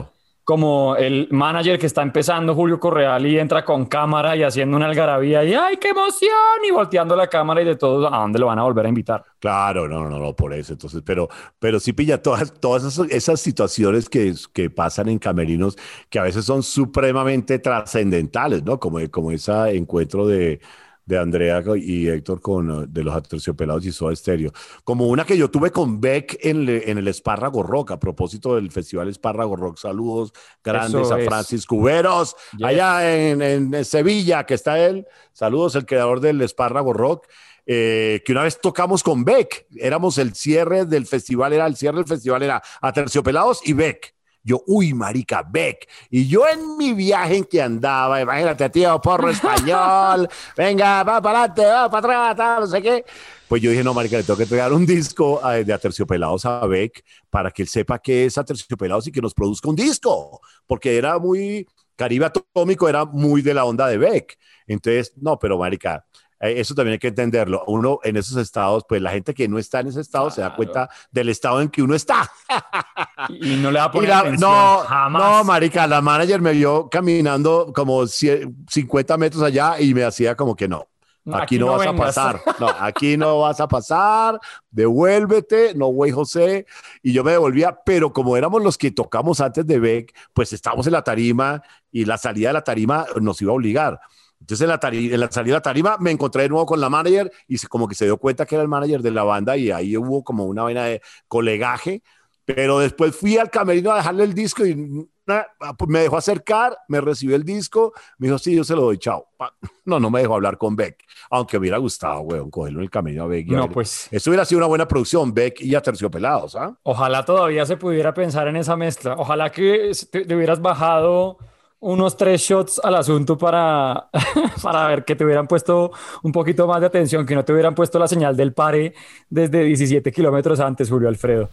como el manager que está empezando, Julio Correal, y entra con cámara y haciendo una algarabía y ¡ay, qué emoción! Y volteando la cámara y de todos, ¿a dónde lo van a volver a invitar? Claro, no, por eso. Entonces, pero sí pilla todas esas situaciones que pasan en camerinos que a veces son supremamente trascendentales, ¿no? Como ese encuentro de Andrea y Héctor de los Aterciopelados y Soda Stereo. Como una que yo tuve con Beck en el Espárrago Rock, a propósito del Festival Espárrago Rock. Saludos grandes Eso a es. Francis Cuberos, Yes. allá en Sevilla, que está él. Saludos, el creador del Espárrago Rock. Que una vez tocamos con Beck, éramos el cierre del festival, era Aterciopelados y Beck. Yo, uy, marica, Beck. Y yo en mi viaje en que andaba, imagínate, tío, porro español, venga, va para adelante, va para atrás, tal, no sé qué. Pues yo dije, no, marica, le tengo que entregar un disco de Aterciopelados a Beck para que él sepa qué es Aterciopelados y que nos produzca un disco, porque era muy, Caribe Atómico era muy de la onda de Beck. Entonces, no, pero marica, eso también hay que entenderlo. Uno en esos estados, pues la gente que no está en ese estado se da cuenta del estado en que uno está. Y no le va a poner atención jamás. No, marica, la manager me vio caminando como 50 metros allá y me hacía como que no. Aquí no vas a pasar. No, aquí no vas a pasar. Devuélvete. No, güey, José. Y yo me devolvía, pero como éramos los que tocamos antes de Beck, pues estábamos en la tarima y la salida de la tarima nos iba a obligar. Entonces en la salida de la tarima me encontré de nuevo con la manager y como que se dio cuenta que era el manager de la banda y ahí hubo como una vaina de colegaje, pero después fui al camerino a dejarle el disco y me dejó acercar, me recibió el disco, me dijo, sí, yo se lo doy, chao. No me dejó hablar con Beck, aunque me hubiera gustado, weón, cogerlo en el camerino a Beck. No, pues. Eso hubiera sido una buena producción, Beck y Aterciopelados, ¿ah? Ojalá todavía se pudiera pensar en esa mezcla. Ojalá que te hubieras bajado unos 3 shots al asunto para, para ver que te hubieran puesto un poquito más de atención, que no te hubieran puesto la señal del pare desde 17 kilómetros antes, Julio Alfredo.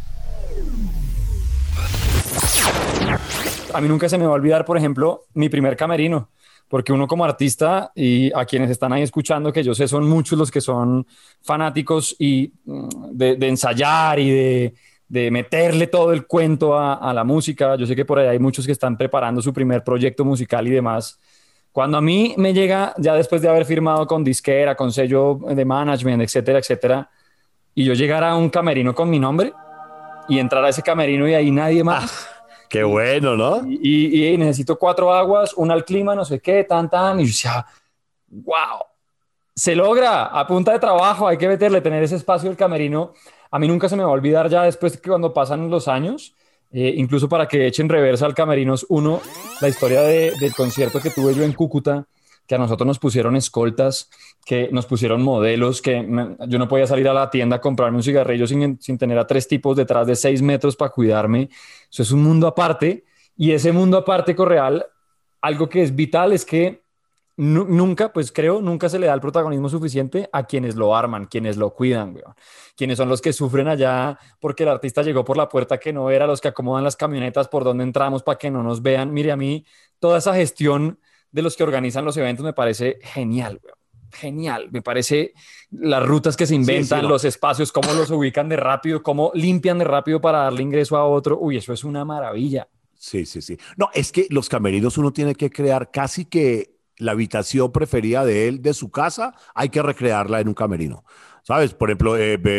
A mí nunca se me va a olvidar, por ejemplo, mi primer camerino, porque uno como artista, y a quienes están ahí escuchando, que yo sé son muchos los que son fanáticos y de ensayar y de meterle todo el cuento a la música. Yo sé que por ahí hay muchos que están preparando su primer proyecto musical y demás. Cuando a mí me llega, ya después de haber firmado con disquera, con sello de management, etcétera, etcétera, y yo llegar a un camerino con mi nombre y entrar a ese camerino y ahí nadie más. Qué bueno, ¿no? Y necesito 4 aguas, una al clima, no sé qué, tan. Y yo decía, wow, se logra a punta de trabajo, hay que meterle, tener ese espacio del camerino. A mí nunca se me va a olvidar ya después que cuando pasan los años, incluso para que echen reversa al Camerinos 1, la historia del concierto que tuve yo en Cúcuta, que a nosotros nos pusieron escoltas, que nos pusieron modelos, yo no podía salir a la tienda a comprarme un cigarrillo sin tener a 3 tipos detrás de 6 metros para cuidarme. Eso es un mundo aparte, y ese mundo aparte, Correal, algo que es vital es que nunca, pues creo, nunca se le da el protagonismo suficiente a quienes lo arman, quienes lo cuidan, weón. Quienes son los que sufren allá porque el artista llegó por la puerta que no era, los que acomodan las camionetas por donde entramos para que no nos vean. Mire, a mí toda esa gestión de los que organizan los eventos me parece genial, weón. Genial, me parece las rutas que se inventan, no. los espacios, cómo los ubican de rápido, cómo limpian de rápido para darle ingreso a otro. Uy, eso es una maravilla. Sí. No, es que los camerinos uno tiene que crear casi que la habitación preferida de él, de su casa, hay que recrearla en un camerino. ¿Sabes? Por ejemplo,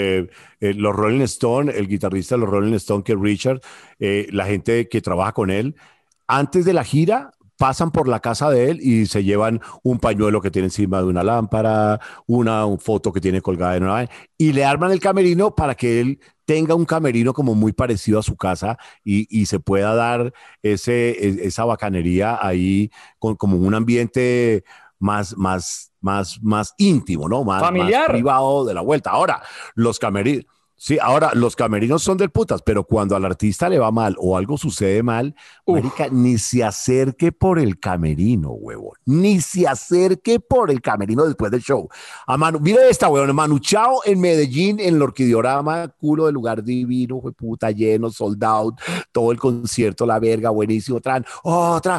los Rolling Stone, el guitarrista de los Rolling Stone, que es Richard, la gente que trabaja con él, antes de la gira pasan por la casa de él y se llevan un pañuelo que tiene encima de una lámpara, una foto que tiene colgada en una, y le arman el camerino para que él tenga un camerino como muy parecido a su casa y se pueda dar esa bacanería ahí con como un ambiente más íntimo, ¿no? Más privado de la vuelta. Ahora, los camerinos son del putas, pero cuando al artista le va mal o algo sucede mal, marica, ni se acerque por el camerino, huevón. Ni se acerque por el camerino después del show. Mire esta, huevón, Manu Chao en Medellín, en el Orquidiorama, culo de lugar divino, puta, lleno, sold out, todo el concierto, la verga, buenísimo.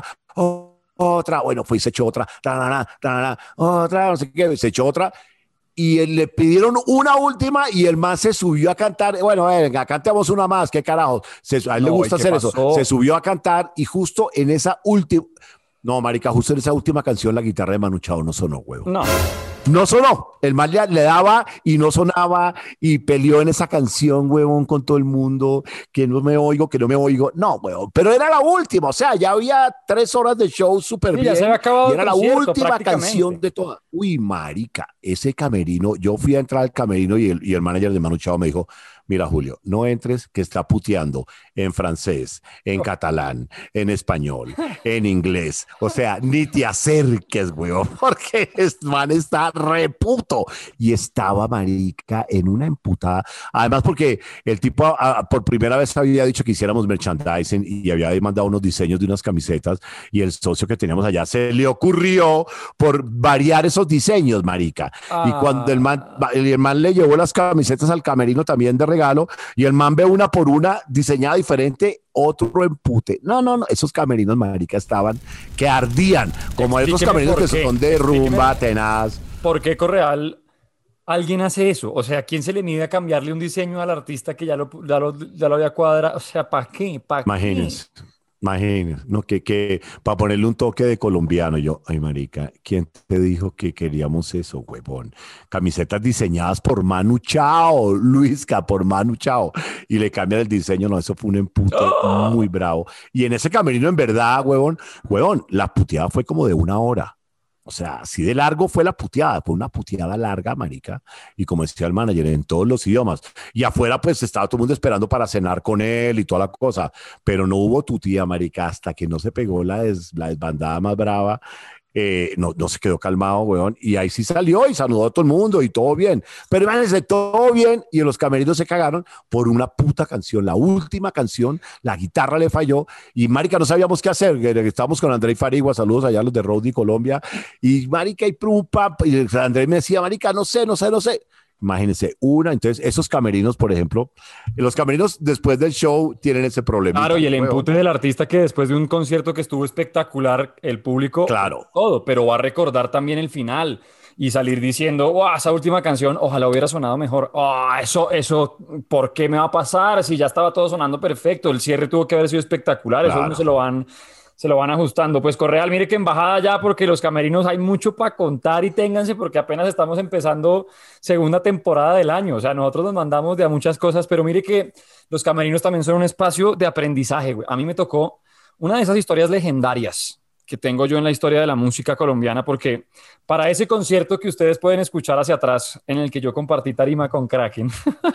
Otra, bueno, fue y se echó otra, otra, no sé qué, se echó otra. y le pidieron una última y el man se subió a cantar. Bueno, venga, cantemos una más, qué carajo. A él le gusta hacer eso. Se subió a cantar y justo en esa última... No, marica, justo en esa última canción la guitarra de Manu Chao no sonó, huevo. No sonó. El man le daba y no sonaba y peleó en esa canción, huevón, con todo el mundo, que no me oigo, que no me oigo. No, huevón, pero era la última. O sea, ya había 3 horas de show súper bien. Ya se había acabado y era la última canción de todas. Uy, marica, ese camerino. Yo fui a entrar al camerino y el manager de Manu Chao me dijo, mira, Julio, no entres que está puteando en francés, en catalán, en español, en inglés. O sea, ni te acerques, huevón, porque este man está reputo. Y estaba, marica, en una emputada. Además, porque el tipo por primera vez había dicho que hiciéramos merchandising y había mandado unos diseños de unas camisetas y el socio que teníamos allá se le ocurrió por variar esos diseños, marica. Y cuando el man le llevó las camisetas al camerino también de regalo y el man ve una por una diseñada diferente, otro empute. No, esos camerinos, marica, estaban que ardían, como esos camerinos que son de rumba, tenaz. ¿Por qué, Correal, alguien hace eso? O sea, ¿quién se le mide a cambiarle un diseño al artista que ya lo había cuadrado? O sea, ¿para qué? Imagínense, no, que para ponerle un toque de colombiano, yo, ay, marica, ¿quién te dijo que queríamos eso, huevón? Camisetas diseñadas por Manu Chao, Luisca, por Manu Chao, y le cambian el diseño, no, eso fue un empute muy bravo. Y en ese camerino, en verdad, huevón, la puteada fue como de 1 hora. O sea, así de largo fue la puteada, fue una puteada larga, marica, y como decía el manager, en todos los idiomas. Y afuera, pues, estaba todo el mundo esperando para cenar con él y toda la cosa, pero no hubo tutía, marica, hasta que no se pegó la desbandada más brava. No se quedó calmado, weón, y ahí sí salió y saludó a todo el mundo y todo bien, pero imagínense, todo bien, y en los camerinos se cagaron por una puta canción, la última canción, la guitarra le falló, y marica, no sabíamos qué hacer, estábamos con André Farigua, saludos allá a los de Roadie Colombia, y marica, y André me decía, marica, no sé, imagínense, entonces esos camerinos, por ejemplo, los camerinos después del show tienen ese problema. Claro, y el empute del artista que después de un concierto que estuvo espectacular, el público, claro, todo, pero va a recordar también el final y salir diciendo, wow, esa última canción, ojalá hubiera sonado mejor. Eso, ¿por qué me va a pasar? Si ya estaba todo sonando perfecto, el cierre tuvo que haber sido espectacular, claro. Eso no se lo van ajustando. Pues Correal, mire que embajada ya, porque los camerinos hay mucho para contar y ténganse, porque apenas estamos empezando segunda temporada del año. O sea, nosotros nos mandamos de a muchas cosas, pero mire que los camerinos también son un espacio de aprendizaje, güey. A mí me tocó una de esas historias legendarias que tengo yo en la historia de la música colombiana, porque para ese concierto que ustedes pueden escuchar hacia atrás, en el que yo compartí tarima con Kraken,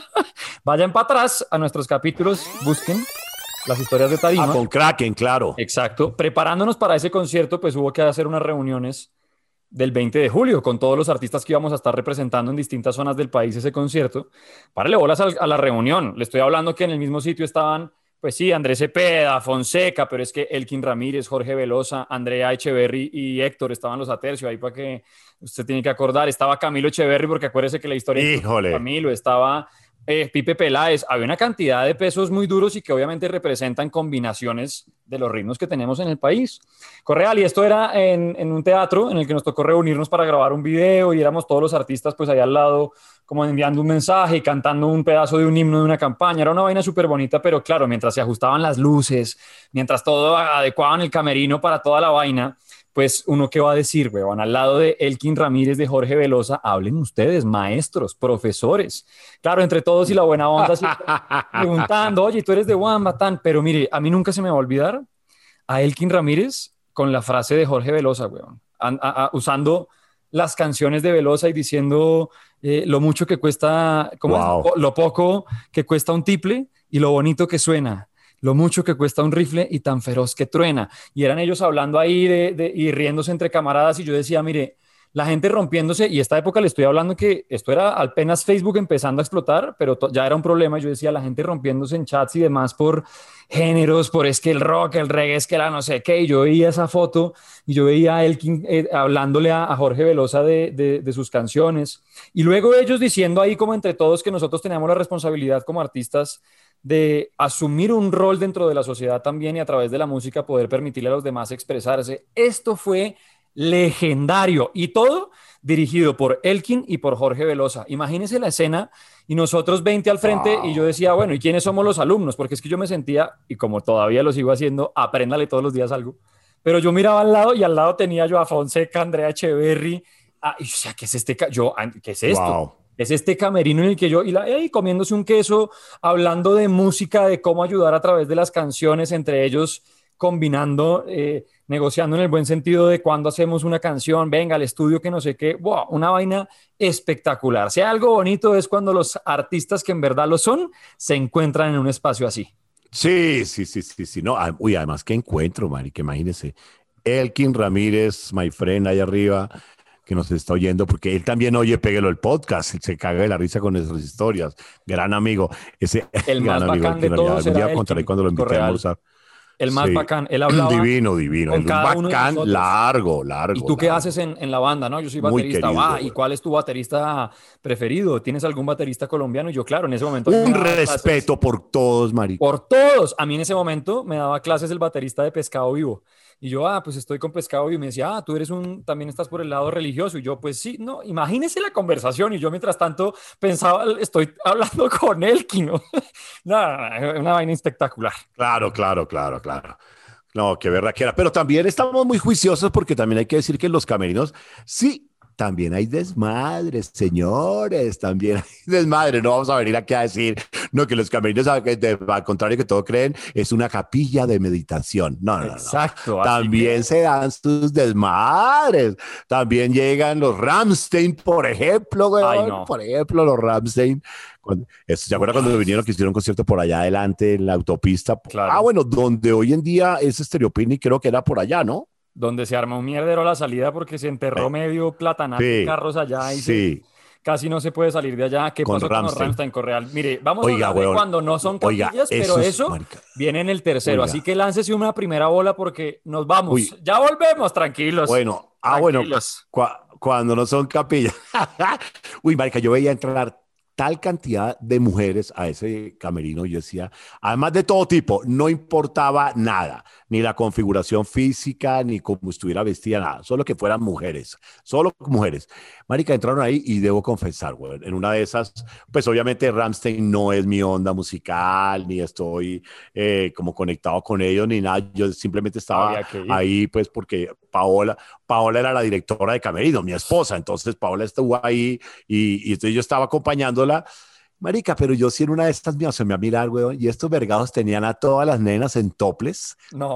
vayan para atrás a nuestros capítulos, busquen las historias de tarima. Con Kraken, claro. Exacto. Preparándonos para ese concierto, pues hubo que hacer unas reuniones del 20 de julio con todos los artistas que íbamos a estar representando en distintas zonas del país ese concierto. Párale bolas a la reunión. Le estoy hablando que en el mismo sitio estaban, pues sí, Andrés Cepeda, Fonseca, pero es que Elkin Ramírez, Jorge Velosa, Andrea Echeverry y Héctor estaban los Atercio, ahí para que usted tiene que acordar. Estaba Camilo Echeverry, porque acuérdese que la historia de Camilo estaba... Pipe Peláez, había una cantidad de pesos muy duros y que obviamente representan combinaciones de los ritmos que tenemos en el país. Correal, y esto era en un teatro en el que nos tocó reunirnos para grabar un video y éramos todos los artistas pues allá al lado como enviando un mensaje y cantando un pedazo de un himno de una campaña. Era una vaina súper bonita, pero claro, mientras se ajustaban las luces, mientras todo adecuaban el camerino para toda la vaina, pues uno qué va a decir, weón, al lado de Elkin Ramírez, de Jorge Velosa, hablen ustedes, maestros, profesores. Claro, entre todos y la buena onda, preguntando, oye, tú eres de Guambatán, pero mire, a mí nunca se me va a olvidar a Elkin Ramírez con la frase de Jorge Velosa, weón, usando las canciones de Velosa y diciendo lo mucho que cuesta, lo poco que cuesta un tiple y lo bonito que suena. Lo mucho que cuesta un rifle y tan feroz que truena. Y eran ellos hablando ahí y riéndose entre camaradas y yo decía, mire, la gente rompiéndose, y esta época le estoy hablando que esto era apenas Facebook empezando a explotar, pero ya era un problema. Yo decía, la gente rompiéndose en chats y demás por géneros, por es que el rock, el reggae, es que la no sé qué, y yo veía esa foto y yo veía a Elkin hablándole a Jorge Velosa de sus canciones, y luego ellos diciendo ahí como entre todos que nosotros teníamos la responsabilidad como artistas de asumir un rol dentro de la sociedad también y a través de la música poder permitirle a los demás expresarse. Esto fue legendario y todo dirigido por Elkin y por Jorge Velosa. Imagínense la escena y nosotros 20 al frente y yo decía, bueno, ¿y quiénes somos los alumnos? Porque es que yo me sentía, y como todavía lo sigo haciendo, apréndale todos los días algo. Pero yo miraba al lado y al lado tenía yo a Fonseca, Andrea Echeverry. Y yo decía, ¿qué es este? ¿Qué es esto? Wow. Es este camerino en el que yo, y comiéndose un queso, hablando de música, de cómo ayudar a través de las canciones, entre ellos combinando, negociando en el buen sentido de cuando hacemos una canción, venga al estudio que no sé qué, wow, una vaina espectacular. Si hay algo bonito es cuando los artistas que en verdad lo son, se encuentran en un espacio así. Sí. No, uy, además, qué encuentro, marica, imagínese. Elkin Ramírez, my friend, ahí arriba, que nos está oyendo, porque él también oye Péguelo el podcast, se caga de la risa con nuestras historias. Gran amigo. Ese El gran más amigo, bacán de Elkin, todos algún día era contaré Elkin, cuando lo invité a Correal. almorzar. El más Sí. bacán. Él hablaba Divino. con Un cada uno de bacán nosotros. largo. ¿Y tú qué largo. haces en la banda? No, yo soy Muy baterista. querido, ¿Y güey. cuál es tu baterista preferido? ¿Tienes algún baterista colombiano? Y yo, claro, en ese momento me Un daba respeto por todos, marica. por todos. A mí en ese momento me daba clases el baterista de Pescado Vivo. Y yo, pues estoy con Pescado Vivo. Y me decía, tú también estás por el lado religioso. Y yo, pues sí, no, imagínese la conversación. Y yo, mientras tanto, pensaba, estoy hablando con Elkin, ¿no? Nada, una vaina espectacular. Claro. No, qué verdad que era. Pero también estamos muy juiciosos porque también hay que decir que en los camerinos, sí, también hay desmadres, señores, también hay desmadres. No vamos a venir aquí a decir, no, que los camerinos, al contrario que todos creen, es una capilla de meditación. No. Exacto. También se dan sus desmadres. También llegan los Rammstein, por ejemplo, güey. Ay, no. Por ejemplo, los Rammstein. ¿Se acuerda cuando vinieron que hicieron un concierto por allá adelante en la autopista? Claro. Bueno, donde hoy en día es Stereo Picnic, creo que era por allá, ¿no? Donde se armó un mierdero la salida porque se enterró medio platanato de carros allá y casi no se puede salir de allá. ¿Qué pasó con los Rammstein Correal? Mire, vamos a hablar de cuando no son capillas, pero eso viene en el tercero. Así que láncese una primera bola porque nos vamos. Ya volvemos, tranquilos. Bueno, tranquilos. Cuando no son capillas. Uy, marica, yo veía entrar tal cantidad de mujeres a ese camerino, yo decía, además de todo tipo, no importaba nada, ni la configuración física, ni cómo estuviera vestida, nada, solo que fueran mujeres, solo mujeres. Marica, entraron ahí y debo confesar, güey, en una de esas, pues obviamente Rammstein no es mi onda musical, ni estoy como conectado con ellos, ni nada, yo simplemente estaba ahí, pues porque Paola era la directora de camerino, mi esposa, entonces Paola estuvo ahí y entonces yo estaba acompañándola. Marica, pero yo sí en una de estas me asomé a mirar, weón, y estos vergados tenían a todas las nenas en toples. No.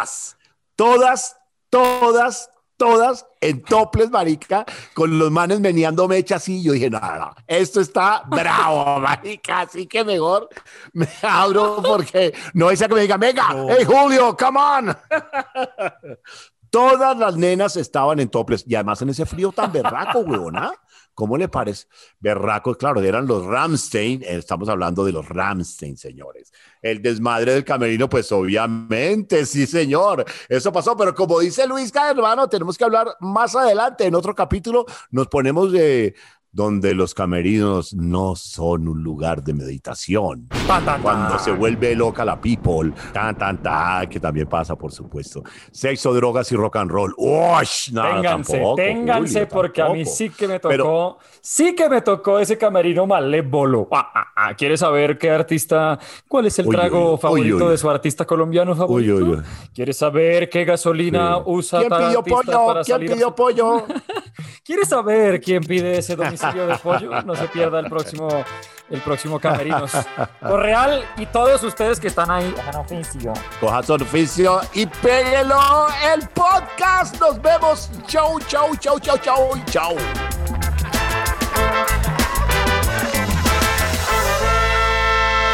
Todas en toples, marica, con los manes meneando mecha así. Yo dije, no, esto está bravo, marica, así que mejor me abro porque no desea que me digan, venga, hey Julio, come on. Todas las nenas estaban en toples y además en ese frío tan berraco, weona. ¿Cómo le parece? Berracos, claro, eran los Rammstein, estamos hablando de los Rammstein, señores. El desmadre del camerino, pues obviamente, sí, señor, eso pasó, pero como dice Luis, hermano, tenemos que hablar más adelante, en otro capítulo, nos ponemos de donde los camerinos no son un lugar de meditación. Cuando se vuelve loca la people, que también pasa, por supuesto. Sexo, drogas y rock and roll. Ténganse, Julio, porque tampoco. A mí sí que me tocó ese camerino malévolo. ¿Quieres saber qué artista, cuál es el trago favorito de su artista colombiano favorito? ¿Quieres saber qué gasolina usa tal artista para salir? ¿Quién pidió pollo? ¿Quieres saber quién pide ese domicilio de pollo? No se pierda el próximo Camerinos. Correal y todos ustedes que están ahí. Coja su oficio y péguelo el podcast. Nos vemos. Chau.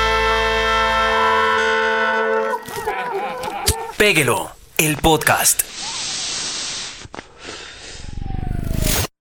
Péguelo, el podcast.